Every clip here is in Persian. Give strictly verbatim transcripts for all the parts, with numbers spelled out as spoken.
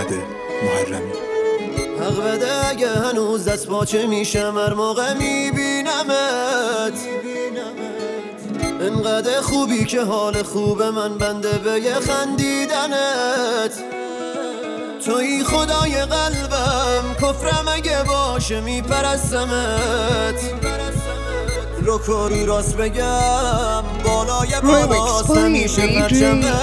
محمد محرمی. حق بده اگه هنوز دست پاچه میشم هر موقع میبینمت، انقدر خوبی که حال خوب من بنده به یه خندیدنت. توی خدای قلبم، کفرم اگه باشه میپرستمت. رو کاری راست بگم بالای بالاست همیشه پرچمت.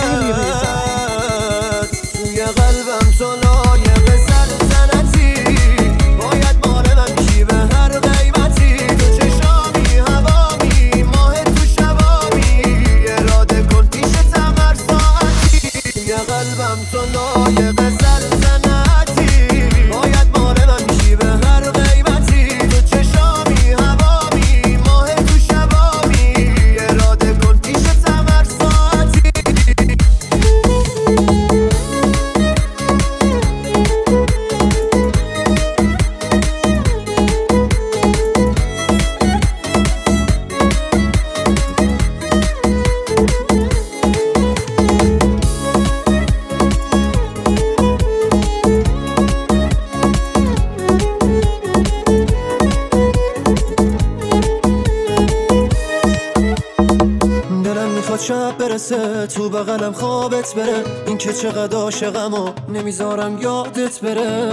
توی قلبم تو لایق سلطنتی، باید مال من شی به هر قیمتی. تو چشامی هوامی ماه تو شبامی، اراده کن پیشتم هر ساعتی. توی قلبم تو لایق سلطنتی، باید مال من شی به هر قیمتی. تو چشامی هوامی ماه تو شبامی، اراده کن پیشتم هر ساعتی. میخواد شب برسه تو بغلم خوابت بره، این که چقدر عاشقم و نمیذارم یادت بره.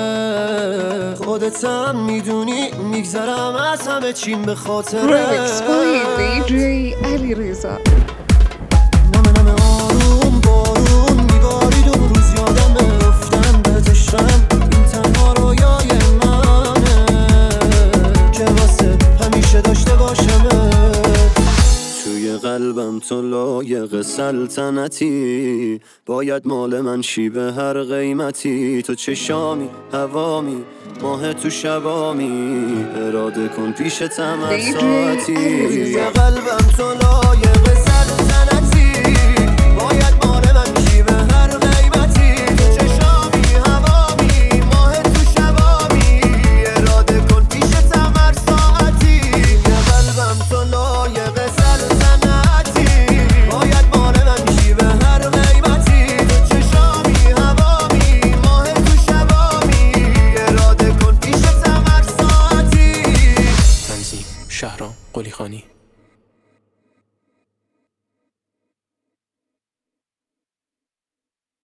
خودتم میدونی میگذرم از همه چیم به خاطره. Remix by دی جی علیرضا. نمه نمه آروم بارون میبارید و روز یادم رفتن به تشرم. این تنها رویای منه که واسه همیشه داشته باشم. توی قلبم تو لایق سلطنتی، باید مال من شی به هر قیمتی. تو چشامی هوامی ماه تو شبامی، اراده کن پیشتم هر ساعتی. توی قلبم تو لایق